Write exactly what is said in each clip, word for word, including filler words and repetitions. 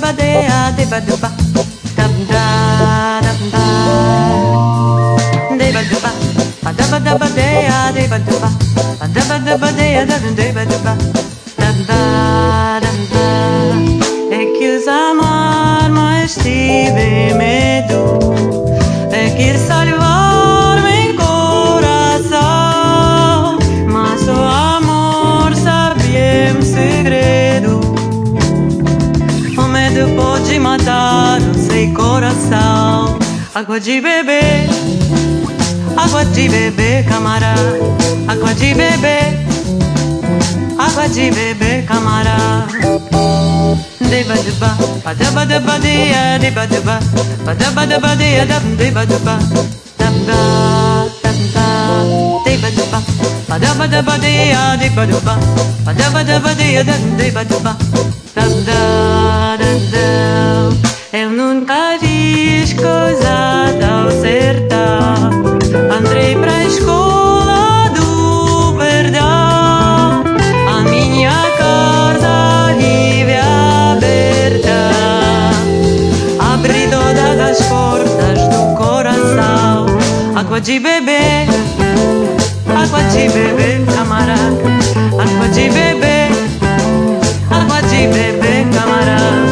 ba dea de ba do ba da da da da de ba do ba ba da ba da ba dea de ba do ba ba da ba da ba dea da de ba do ba da da da da é que os amar mais tive medo é que salvar-me em coração mas o amor sabia um segredo. O medo pode matar o seu coração. Água de beber, água de beber, camarada. Água de beber, água de beber, camarada. Deba deba, badaba deba dia, deba deba, badaba deba dia, deba deba, deba deba, deba deba, badaba deba dia, deba deba, badaba deba dia, deba deba, deba deba. Eu nunca fiz coisa tão certa. Entrei pra escola do perdão. A minha casa vive aberta. Abri todas as portas do coração. Água de beber, água de beber, camarada. Água de beber, água de beber, camarada.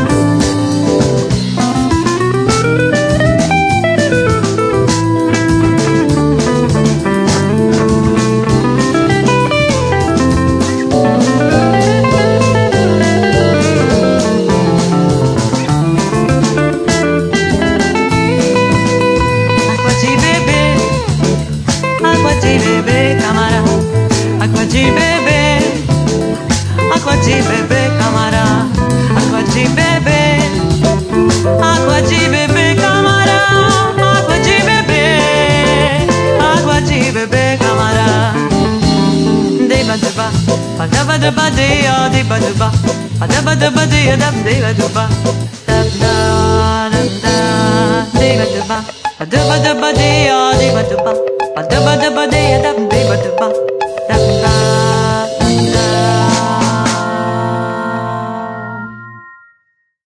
Água de beber, água de beber, camarada. Água de beber, água de beber, camarada. Água de beber, água de beber, camarada. Deba deba, badaba deba dea, deba deba, badaba deba dea, deba deba, deba deba, deba deba, badaba deba dea, deba deba, badaba deba dea, deba deba. Da da